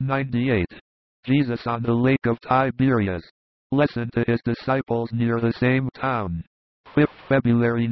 98. Jesus on the Lake of Tiberias. Lesson to his disciples near the same town. 5th February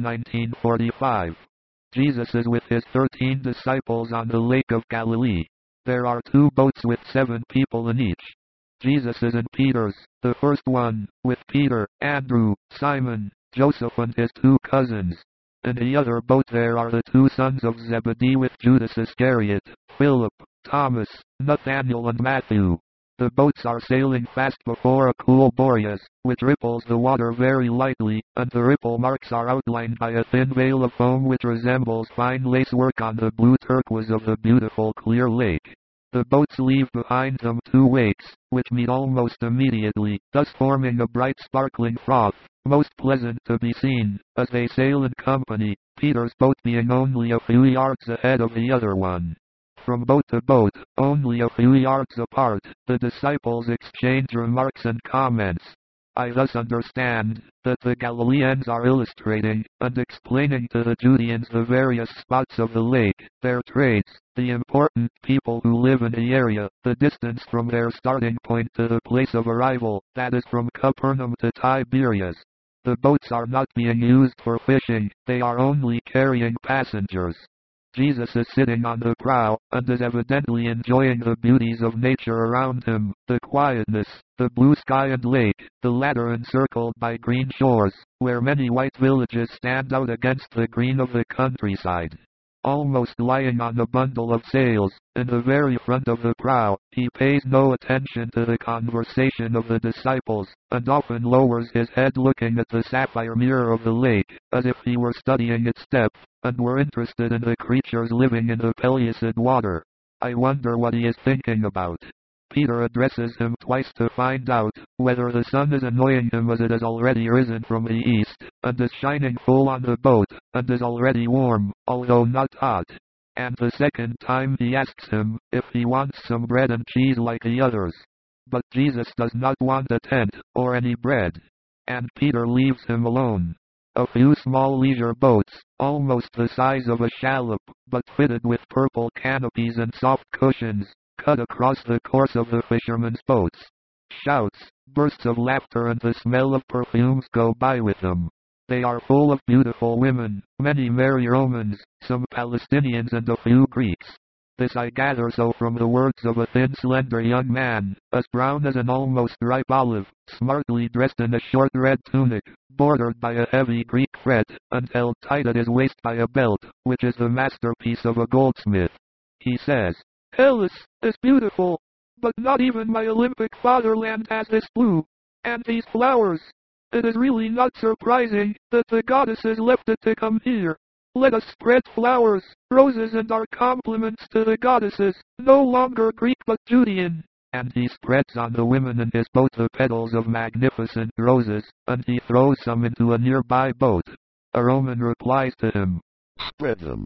1945. Jesus is with his 13 disciples on the Lake of Galilee. There are 2 boats with 7 people in each. Jesus is in Peter's, the first one, with Peter, Andrew, Simon, Joseph and his 2 cousins. In the other boat there are the 2 sons of Zebedee with Judas Iscariot, Philip, Thomas, Nathanael and Matthew. The boats are sailing fast before a cool Boreas, which ripples the water very lightly, and the ripple marks are outlined by a thin veil of foam which resembles fine lacework on the blue turquoise of the beautiful clear lake. The boats leave behind them 2 wakes, which meet almost immediately, thus forming a bright sparkling froth, most pleasant to be seen, as they sail in company, Peter's boat being only a few yards ahead of the other one. From boat to boat, only a few yards apart, the disciples exchange remarks and comments. I thus understand that the Galileans are illustrating and explaining to the Judeans the various spots of the lake, their trades, the important people who live in the area, the distance from their starting point to the place of arrival, that is from Capernaum to Tiberias. The boats are not being used for fishing, they are only carrying passengers. Jesus is sitting on the prow, and is evidently enjoying the beauties of nature around him, the quietness, the blue sky and lake, the latter encircled by green shores, where many white villages stand out against the green of the countryside. Almost lying on a bundle of sails, in the very front of the prow, he pays no attention to the conversation of the disciples, and often lowers his head looking at the sapphire mirror of the lake, as if he were studying its depth, and were interested in the creatures living in the pellucid water. I wonder what he is thinking about. Peter addresses him twice to find out whether the sun is annoying him, as it has already risen from the east, and is shining full on the boat, and is already warm, although not hot. And the second time he asks him if he wants some bread and cheese like the others. But Jesus does not want a tent, or any bread. And Peter leaves him alone. A few small leisure boats, almost the size of a shallop, but fitted with purple canopies and soft cushions, cut across the course of the fishermen's boats. Shouts, bursts of laughter and the smell of perfumes go by with them. They are full of beautiful women, many merry Romans, some Palestinians and a few Greeks. This I gather so from the words of a thin slender young man, as brown as an almost ripe olive, smartly dressed in a short red tunic, bordered by a heavy Greek fret, and held tight at his waist by a belt, which is the masterpiece of a goldsmith. He says, "Hellas is beautiful, but not even my Olympic fatherland has this blue. And these flowers. It is really not surprising that the goddesses left it to come here. Let us spread flowers, roses and our compliments to the goddesses, no longer Greek but Judean." And he spreads on the women in his boat the petals of magnificent roses, and he throws some into a nearby boat. A Roman replies to him, Spread them,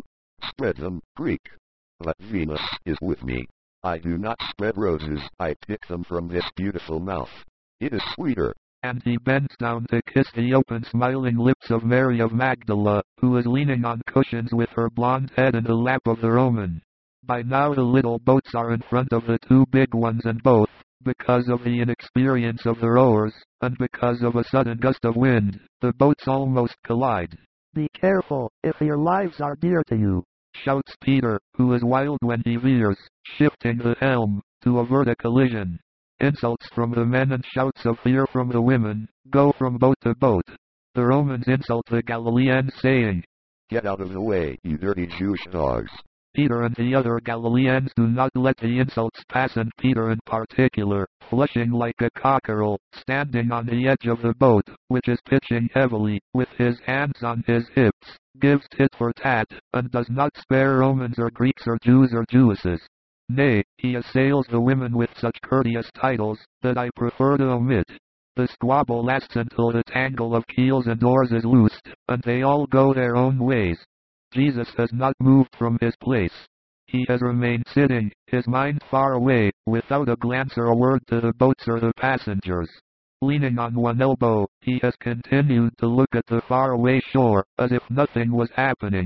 Greek. But Venus is with me. I do not spread roses, I pick them from this beautiful mouth. It is sweeter. And he bends down to kiss the open smiling lips of Mary of Magdala, who is leaning on cushions with her blonde head in the lap of the Roman. By now the little boats are in front of the 2 big ones, and both, because of the inexperience of the rowers, and because of a sudden gust of wind, the boats almost collide. "Be careful, if your lives are dear to you," shouts Peter, who is wild when he veers, shifting the helm, to avert a collision. Insults from the men and shouts of fear from the women go from boat to boat. The Romans insult the Galileans, saying, "Get out of the way, you dirty Jewish dogs." Peter and the other Galileans do not let the insults pass, and Peter in particular, flushing like a cockerel, standing on the edge of the boat, which is pitching heavily, with his hands on his hips, gives tit for tat, and does not spare Romans or Greeks or Jews or Jewesses. Nay, he assails the women with such courteous titles, that I prefer to omit. The squabble lasts until the tangle of keels and oars is loosed, and they all go their own ways. Jesus has not moved from his place. He has remained sitting, his mind far away, without a glance or a word to the boats or the passengers. Leaning on one elbow, he has continued to look at the faraway shore, as if nothing was happening.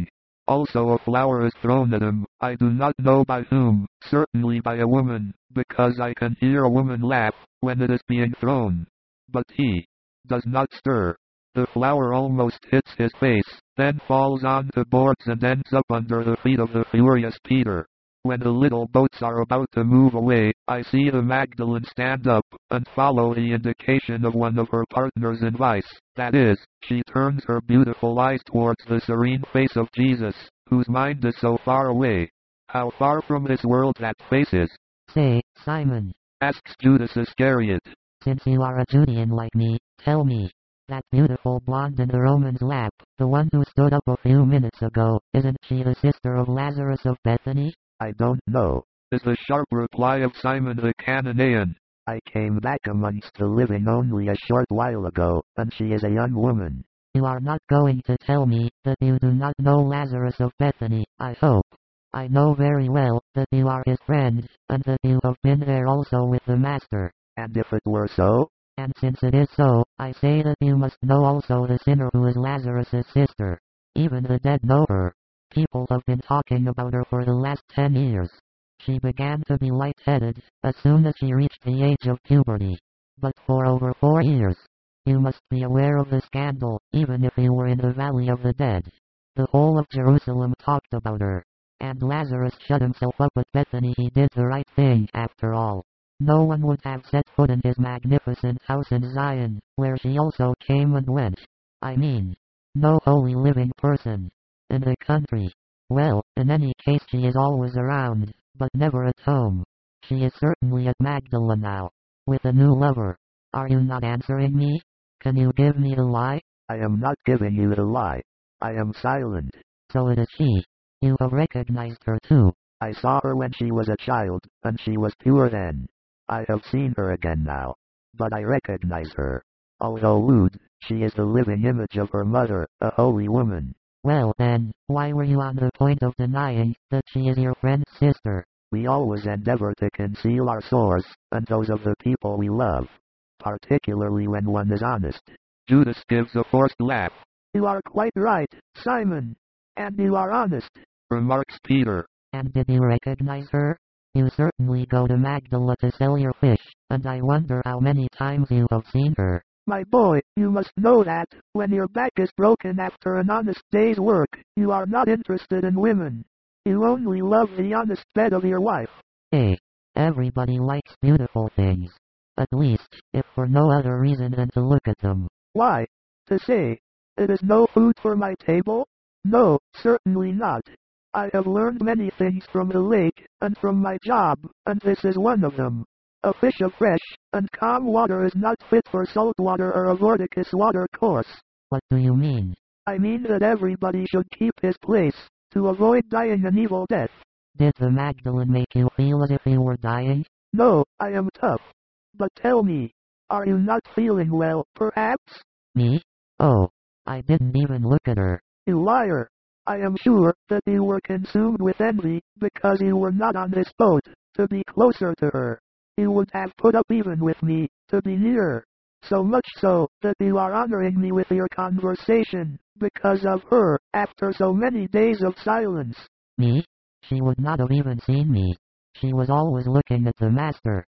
Also a flower is thrown at him, I do not know by whom, certainly by a woman, because I can hear a woman laugh when it is being thrown. But he does not stir. The flower almost hits his face, then falls on the boards and ends up under the feet of the furious Peter. When the little boats are about to move away, I see the Magdalene stand up, and follow the indication of one of her partners in vice. That is, she turns her beautiful eyes towards the serene face of Jesus, whose mind is so far away. How far from this world that face is? Say, Simon, Asks Judas Iscariot. since you are a Judean like me, tell me. That beautiful blonde in the Roman's lap, the one who stood up a few minutes ago, isn't she the sister of Lazarus of Bethany? I don't know. Is the sharp reply of Simon the Cananean. I came back amongst the living only a short while ago, and she is a young woman. You are not going to tell me that you do not know Lazarus of Bethany, I hope. I know very well that you are his friend, and that you have been there also with the Master. And if it were so? And since it is so, I say that you must know also the sinner who is Lazarus' sister. Even the dead know her. People have been talking about her for the last 10 years. She began to be lightheaded as soon as she reached the age of puberty. But for over 4 years, you must be aware of the scandal, even if you were in the valley of the dead. The whole of Jerusalem talked about her. And Lazarus shut himself up at Bethany. He did the right thing after all. No one would have set foot in his magnificent house in Zion, where she also came and went. I mean, no holy living person. In the country. Well, in any case she is always around, but never at home. She is certainly at Magdala now, with a new lover. Are you not answering me? Can you give me the lie? I am not giving you the lie. I am silent. So it is she. You have recognized her too. I saw her when she was a child, and she was pure then. I have seen her again now. But I recognize her. Although lewd, she is the living image of her mother, a holy woman. Well then, why were you on the point of denying that she is your friend's sister? We always endeavor to conceal our sores, and those of the people we love. Particularly when one is honest. Judas gives a forced laugh. You are quite right, Simon. And you are honest. Remarks Peter. And did you recognize her? You certainly go to Magdala to sell your fish, and I wonder how many times you have seen her. My boy, you must know that, when your back is broken after an honest day's work, you are not interested in women. You only love the honest bed of your wife. Hey, everybody likes beautiful things. At least, if for no other reason than to look at them. Why? To say, it is no food for my table? No, certainly not. I have learned many things from the lake, and from my job, and this is one of them. A fish of fresh and calm water is not fit for salt water or a vorticus water course. What do you mean? I mean that everybody should keep his place, to avoid dying an evil death. Did the Magdalene make you feel as if you were dying? No, I am tough. But tell me, are you not feeling well, perhaps? Me? Oh, I didn't even look at her. You liar. I am sure that you were consumed with envy, because you were not on this boat, to be closer to her. You would have put up even with me, to be nearer. So much so, that you are honoring me with your conversation, because of her, after so many days of silence. Me? She would not have even seen me. She was always looking at the Master.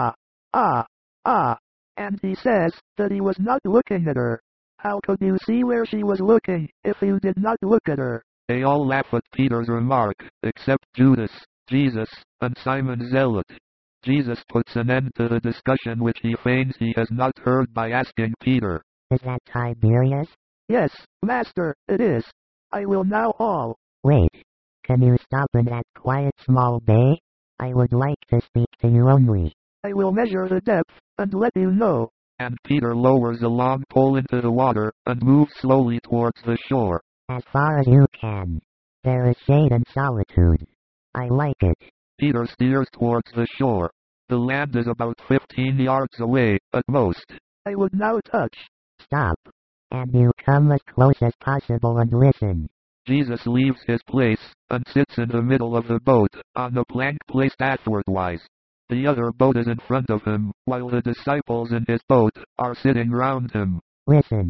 And he says that he was not looking at her. How could you see where she was looking, if you did not look at her? They all laugh at Peter's remark, except Judas, Jesus, and Simon Zealot. Jesus puts an end to the discussion which he feigns he has not heard by asking Peter. Is that Tiberias? Yes, Master, it is. I will now haul. Wait. Can you stop in that quiet small bay? I would like to speak to you only. I will measure the depth, and let you know. And Peter lowers a long pole into the water, and moves slowly towards the shore. As far as you can. There is shade and solitude. I like it. Peter steers towards the shore. The land is about 15 yards away, at most. I would now touch. Stop. And you come as close as possible and listen. Jesus leaves his place, and sits in the middle of the boat, on a plank placed athwartwise. The other boat is in front of him, while the disciples in his boat are sitting round him. Listen.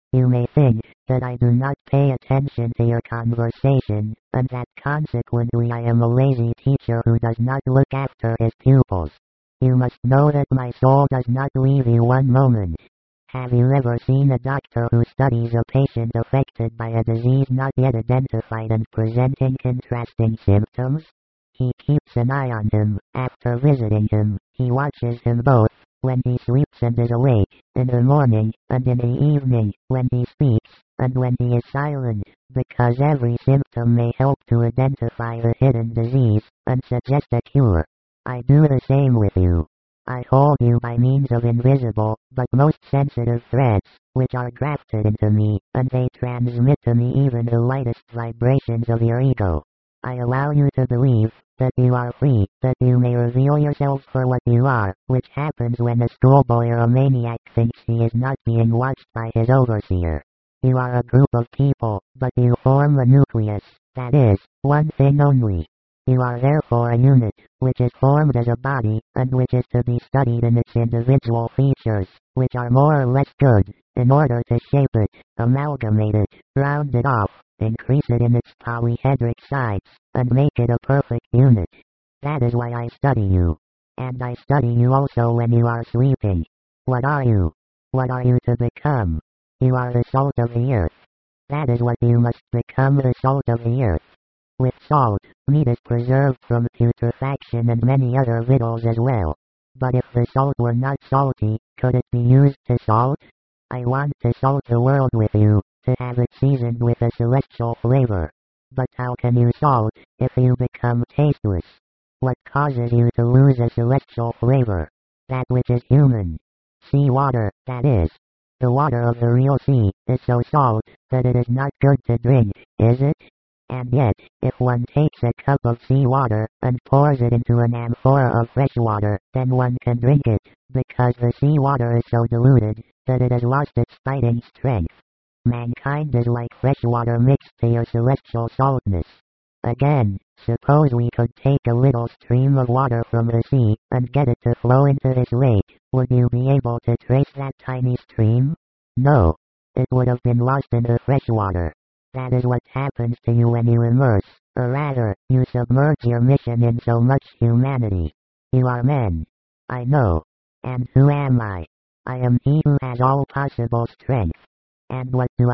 You may think that I do not pay attention to your conversation, and that consequently I am a lazy teacher who does not look after his pupils. You must know that my soul does not leave you one moment. Have you ever seen a doctor who studies a patient affected by a disease not yet identified and presenting contrasting symptoms? He keeps an eye on him. After visiting him, he watches him both when he sleeps and is awake, in the morning, and in the evening, when he speaks, and when he is silent, because every symptom may help to identify the hidden disease, and suggest a cure. I do the same with you. I hold you by means of invisible, but most sensitive threads, which are grafted into me, and they transmit to me even the lightest vibrations of your ego. I allow you to believe that you are free, that you may reveal yourself for what you are, which happens when a schoolboy or a maniac thinks he is not being watched by his overseer. You are a group of people, but you form a nucleus, that is, one thing only. You are therefore a unit, which is formed as a body, and which is to be studied in its individual features, which are more or less good, in order to shape it, amalgamate it, round it off, increase it in its polyhedric sides, and make it a perfect unit. That is why I study you. And I study you also when you are sleeping. What are you? What are you to become? You are the salt of the earth. That is what you must become, the salt of the earth. With salt, meat is preserved from putrefaction and many other victuals as well. But if the salt were not salty, could it be used to salt? I want to salt the world with you, to have it seasoned with a celestial flavor. But how can you salt, if you become tasteless? What causes you to lose a celestial flavor? That which is human. Sea water, that is. The water of the real sea, is so salt, that it is not good to drink, is it? And yet, if one takes a cup of sea water, and pours it into an amphora of fresh water, then one can drink it, because the sea water is so diluted, that it has lost its fighting strength. Mankind is like fresh water mixed to your celestial saltness. Again, suppose we could take a little stream of water from the sea, and get it to flow into this lake, would you be able to trace that tiny stream? No. It would have been lost in the fresh water. That is what happens to you when you immerse, or rather, you submerge your mission in so much humanity. You are men. I know. And who am I? I am he who has all possible strength. And what do?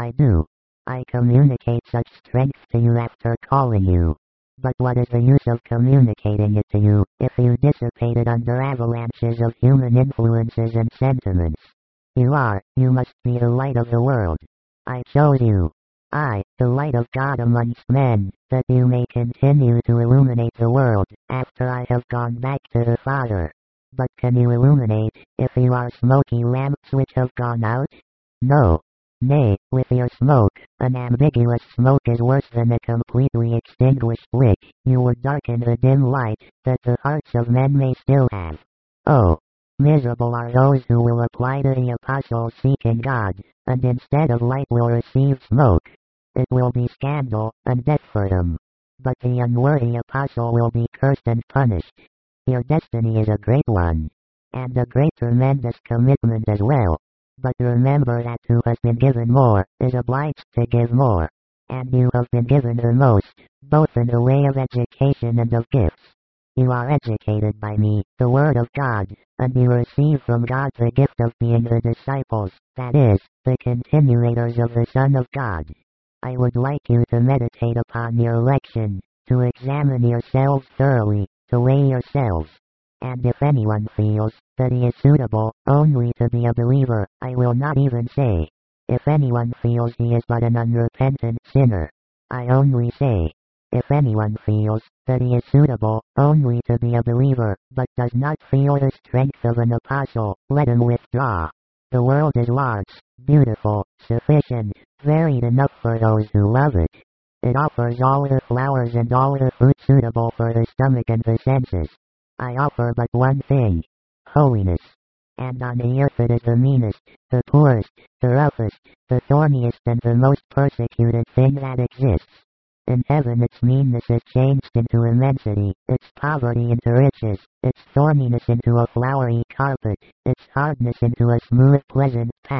I communicate such strength to you after calling you. But what is the use of communicating it to you, if you dissipate it under avalanches of human influences and sentiments? You must be the light of the world. I chose you. I, the light of God amongst men, that you may continue to illuminate the world, after I have gone back to the Father. But can you illuminate, if you are smoky lamps which have gone out? No. Nay, with your smoke, an ambiguous smoke is worse than a completely extinguished wick. You would darken the dim light, that the hearts of men may still have. Oh! Miserable are those who will apply to the apostles seeking God, and instead of light will receive smoke. It will be scandal, and death for them. But the unworthy apostle will be cursed and punished. Your destiny is a great one. And a great tremendous commitment as well. But remember that who has been given more, is obliged to give more. And you have been given the most, both in the way of education and of gifts. You are educated by me, the Word of God, and you receive from God the gift of being the disciples, that is, the continuators of the Son of God. I would like you to meditate upon your election, to examine yourselves thoroughly, to weigh yourselves. And if anyone feels that he is suitable only to be a believer, I will not even say, if anyone feels he is but an unrepentant sinner. I only say, if anyone feels that he is suitable only to be a believer, but does not feel the strength of an apostle, let him withdraw. The world is large, beautiful, sufficient, varied enough for those who love it. It offers all the flowers and all the fruit suitable for the stomach and the senses. I offer but one thing: holiness. And on the earth it is the meanest, the poorest, the roughest, the thorniest and the most persecuted thing that exists. In heaven its meanness is changed into immensity, its poverty into riches, its thorniness into a flowery carpet, its hardness into a smooth pleasant path,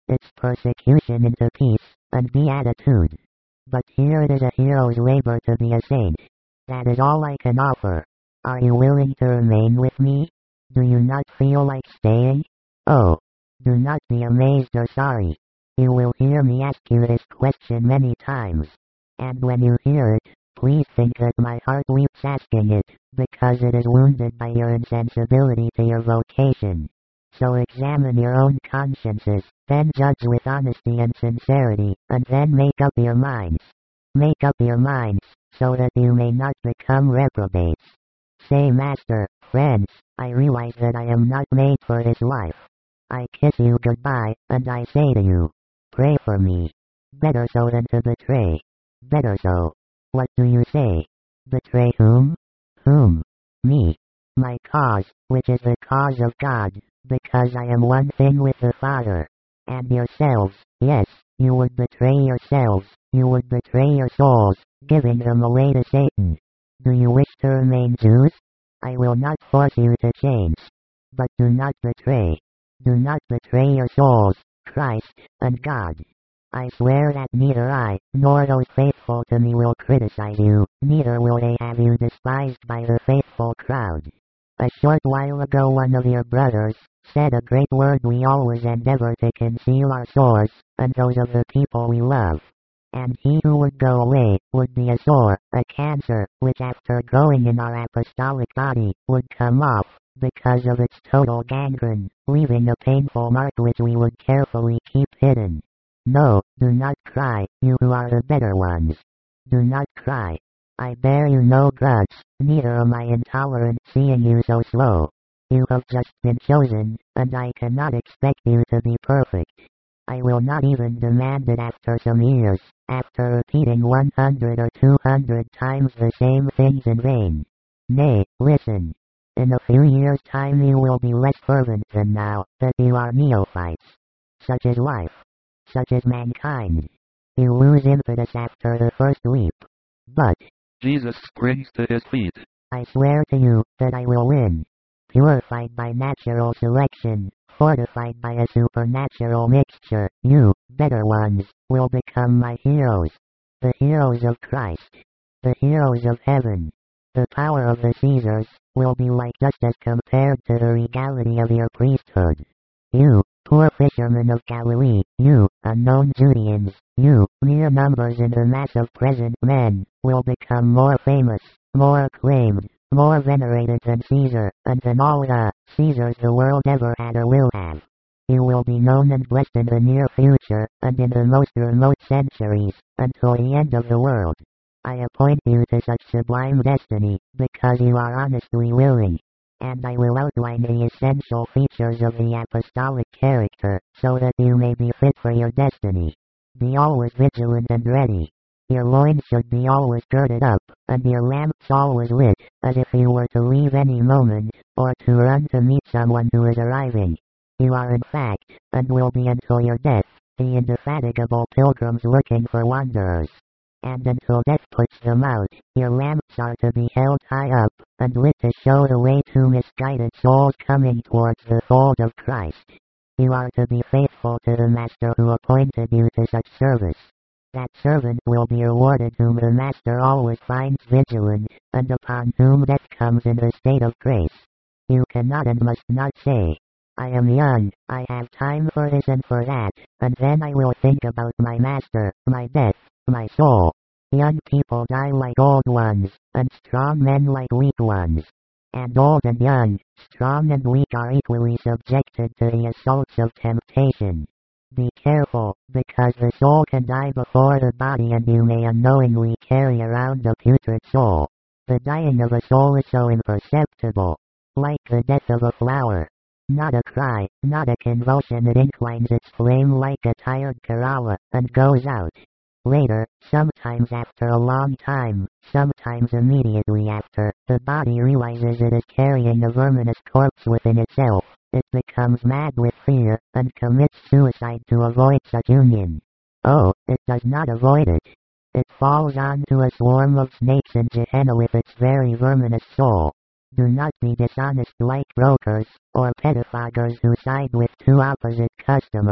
its persecution into peace, and beatitude. But here it is a hero's labor to be a saint. That is all I can offer. Are you willing to remain with me? Do you not feel like staying? Oh, do not be amazed or sorry. You will hear me ask you this question many times. And when you hear it, please think that my heart weeps asking it, because it is wounded by your insensibility to your vocation. So examine your own consciences, then judge with honesty and sincerity, and then make up your minds. Make up your minds, so that you may not become reprobates. Say, Master, friends, I realize that I am not made for this life. I kiss you goodbye, and I say to you, pray for me. Better so than to betray. Better so. What do you say? Betray whom? Whom? Me. My cause, which is the cause of God, because I am one thing with the Father. And yourselves, yes, you would betray yourselves, you would betray your souls, giving them away to Satan. Do you wish to remain Jews? I will not force you to change. But do not betray. Do not betray your souls, Christ, and God. I swear that neither I, nor those faithful to me will criticize you, neither will they have you despised by the faithful crowd. A short while ago one of your brothers said a great word. We always endeavor to conceal our sores, and those of the people we love. And he who would go away, would be a sore, a cancer, which after growing in our apostolic body, would come off, because of its total gangrene, leaving a painful mark which we would carefully keep hidden. No, do not cry, you who are the better ones. Do not cry. I bear you no grudge, neither am I intolerant seeing you so slow. You have just been chosen, and I cannot expect you to be perfect. I will not even demand it after some years, after repeating 100 or 200 times the same things in vain. Nay, listen. In a few years' time you will be less fervent than now, that you are neophytes. Such is life. Such is mankind. You lose impetus after the first leap. But Jesus springs to his feet. I swear to you that I will win. Purified by natural selection, fortified by a supernatural mixture, you, better ones, will become my heroes. The heroes of Christ. The heroes of heaven. The power of the Caesars will be like dust as compared to the regality of your priesthood. You, poor fishermen of Galilee, you, unknown Judeans, you, mere numbers in the mass of present men, will become more famous, more acclaimed, more venerated than Caesar, and than all the Caesars the world ever had or will have. You will be known and blessed in the near future, and in the most remote centuries, until the end of the world. I appoint you to such sublime destiny, because you are honestly willing. And I will outline the essential features of the apostolic character, so that you may be fit for your destiny. Be always vigilant and ready. Your loins should be always girded up, and your lamps always lit, as if you were to leave any moment, or to run to meet someone who is arriving. You are in fact, and will be until your death, the indefatigable pilgrims looking for wanderers. And until death puts them out, your lamps are to be held high up, and lit to show the way to misguided souls coming towards the fold of Christ. You are to be faithful to the Master who appointed you to such service. That servant will be rewarded whom the Master always finds vigilant, and upon whom death comes in a state of grace. You cannot and must not say, I am young, I have time for this and for that, and then I will think about my Master, my death, my soul. Young people die like old ones, and strong men like weak ones. And old and young, strong and weak are equally subjected to the assaults of temptation. Be careful, because the soul can die before the body and you may unknowingly carry around a putrid soul. The dying of a soul is so imperceptible. Like the death of a flower. Not a cry, not a convulsion, it inclines its flame like a tired Kerala, and goes out. Later, sometimes after a long time, sometimes immediately after, the body realizes it is carrying a verminous corpse within itself. It becomes mad with fear, and commits suicide to avoid such union. Oh, it does not avoid it. It falls onto a swarm of snakes in Gehenna with its very verminous soul. Do not be dishonest like brokers, or pettifoggers who side with two opposite customers,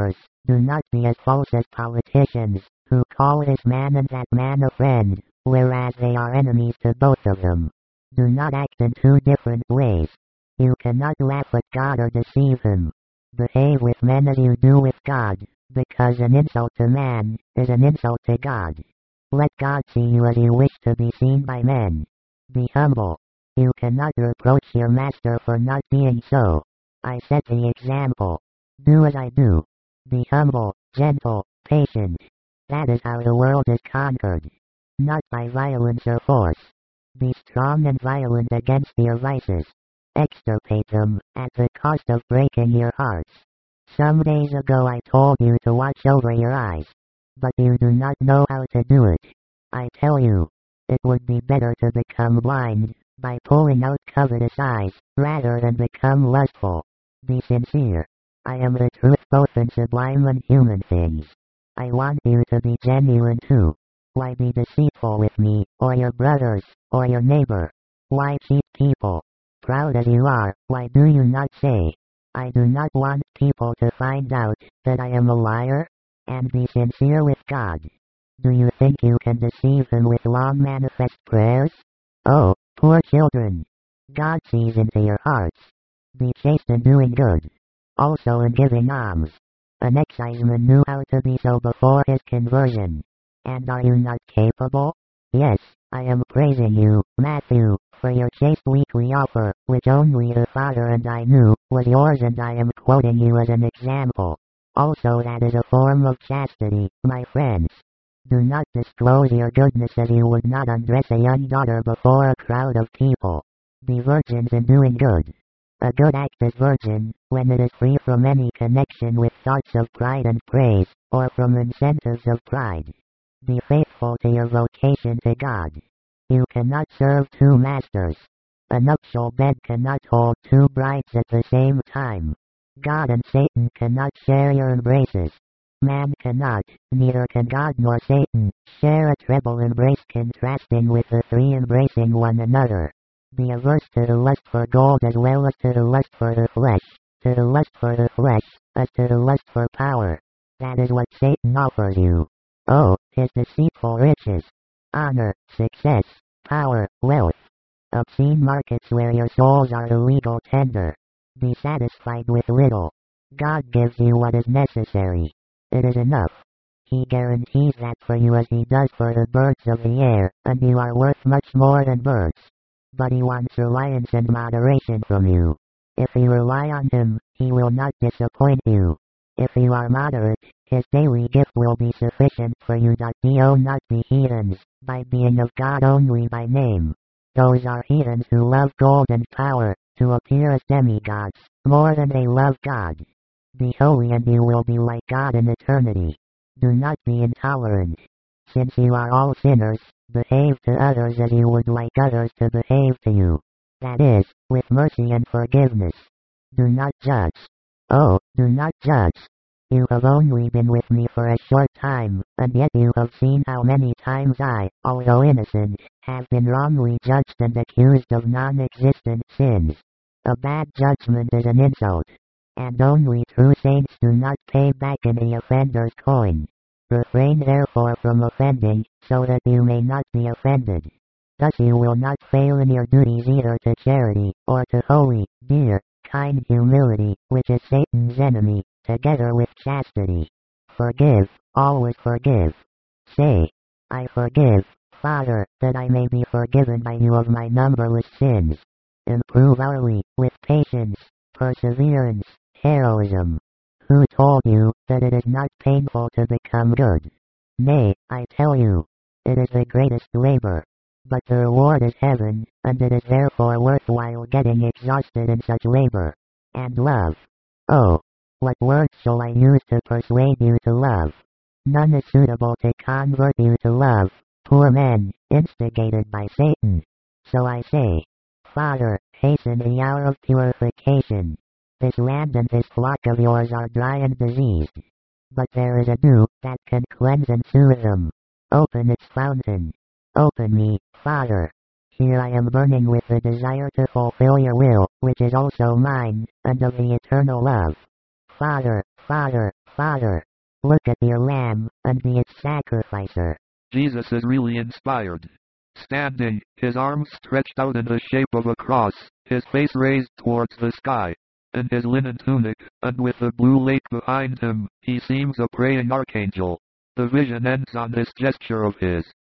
Do not be as false as politicians, who call this man and that man a friend, whereas they are enemies to both of them. Do not act in two different ways. You cannot laugh at God or deceive him. Behave with men as you do with God, because an insult to man is an insult to God. Let God see you as you wish to be seen by men. Be humble. You cannot reproach your master for not being so. I set the example. Do as I do. Be humble, gentle, patient. That is how the world is conquered. Not by violence or force. Be strong and violent against your vices. Extirpate them, at the cost of breaking your hearts. Some days ago I told you to watch over your eyes. But you do not know how to do it. I tell you, it would be better to become blind, by pulling out covetous eyes, rather than become lustful. Be sincere. I am the truth both in sublime and human things. I want you to be genuine too. Why be deceitful with me, or your brothers, or your neighbor? Why cheat people? Proud as you are, why do you not say, I do not want people to find out that I am a liar? And be sincere with God. Do you think you can deceive him with long manifest prayers? Oh, poor children! God sees into your hearts. Be chaste in doing good. Also in giving alms. An exciseman knew how to be so before his conversion. And are you not capable? Yes, I am praising you, Matthew, for your chaste weekly offer, which only the Father and I knew, was yours, and I am quoting you as an example. Also that is a form of chastity, my friends. Do not disclose your goodness as you would not undress a young daughter before a crowd of people. Be virgins in doing good. A good act is virgin, when it is free from any connection with thoughts of pride and praise, or from incentives of pride. Be faithful to your vocation to God. You cannot serve two masters. A nuptial bed cannot hold two brides at the same time. God and Satan cannot share your embraces. Man cannot, neither can God nor Satan, share a treble embrace contrasting with the three embracing one another. Be averse to the lust for gold as well as to the lust for the flesh, to the lust for the flesh, as to the lust for power. That is what Satan offers you. Oh, his deceitful riches, honor, success, power, wealth. Obscene markets where your souls are the legal tender. Be satisfied with little. God gives you what is necessary. It is enough. He guarantees that for you as he does for the birds of the air, and you are worth much more than birds. But he wants reliance and moderation from you. If you rely on him, he will not disappoint you. If you are moderate, his daily gift will be sufficient for you. Do not be heathens, by being of God only by name. Those are heathens who love gold and power, to appear as demigods, more than they love God. Be holy and you will be like God in eternity. Do not be intolerant. Since you are all sinners, behave to others as you would like others to behave to you. That is, with mercy and forgiveness. Do not judge. Oh, do not judge. You have only been with me for a short time, and yet you have seen how many times I, although innocent, have been wrongly judged and accused of non-existent sins. A bad judgment is an insult. And only true saints do not pay back in the offender's coin. Refrain therefore from offending, so that you may not be offended. Thus you will not fail in your duties either to charity, or to holy, dear, kind humility, which is Satan's enemy, together with chastity. Forgive, always forgive. Say, I forgive, Father, that I may be forgiven by you of my numberless sins. Improve hourly, with patience, perseverance, heroism. Who told you that it is not painful to become good? Nay, I tell you, it is the greatest labor. But the reward is heaven, and it is therefore worthwhile getting exhausted in such labor. And love. Oh, what words shall I use to persuade you to love? None is suitable to convert you to love, poor men, instigated by Satan. So I say, Father, hasten the hour of purification. This land and this flock of yours are dry and diseased. But there is a dew that can cleanse and soothe them. Open its fountain. Open me, Father. Here I am burning with the desire to fulfill your will, which is also mine, and of the eternal love. Father, Father, Father. Look at your lamb, and be its sacrificer. Jesus is really inspired. Standing, his arms stretched out in the shape of a cross, his face raised towards the sky, in his linen tunic, and with the blue lake behind him, he seems a praying archangel. The vision ends on this gesture of his.